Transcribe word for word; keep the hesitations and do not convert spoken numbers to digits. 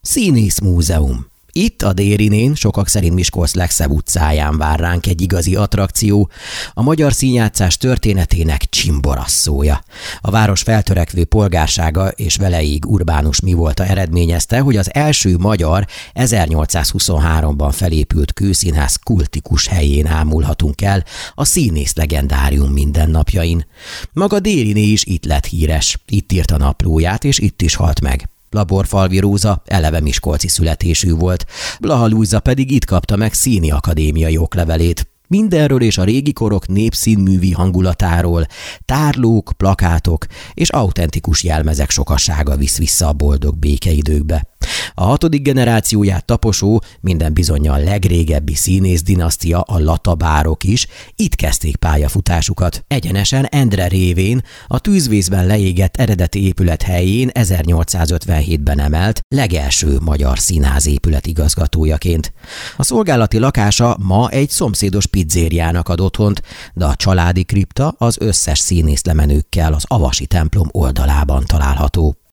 Színész múzeum. Itt a Dérinén, sokak szerint Miskolc legszebb utcáján vár ránk egy igazi attrakció, a magyar színjátszás történetének csimborasszója. A város feltörekvő polgársága és veleig Urbánus Mivolta eredményezte, hogy az első magyar ezernyolcszázhuszonháromban felépült kőszínház kultikus helyén ámulhatunk el a színész legendárium mindennapjain. Maga Dériné is itt lett híres, itt írt a naplóját és itt is halt meg. Laborfalvi Róza eleve miskolci születésű volt, Blaha Lujza pedig itt kapta meg színi akadémiai oklevelét. Mindenről és a régi korok népszínművi hangulatáról, tárlók, plakátok és autentikus jelmezek sokassága visz vissza a boldog békeidőkbe. A hatodik generációját taposó, minden bizonnyal legrégebbi színész dinasztia, a Latabárok is itt kezdték pályafutásukat. Egyenesen Endre révén a tűzvészben leégett eredeti épület helyén ezernyolcszázötvenhétben emelt legelső magyar színház épület igazgatójaként. A szolgálati lakása ma egy szomszédos pizzériának ad otthont, de a családi kripta az összes színészlemenőkkel az Avasi templom oldalában található.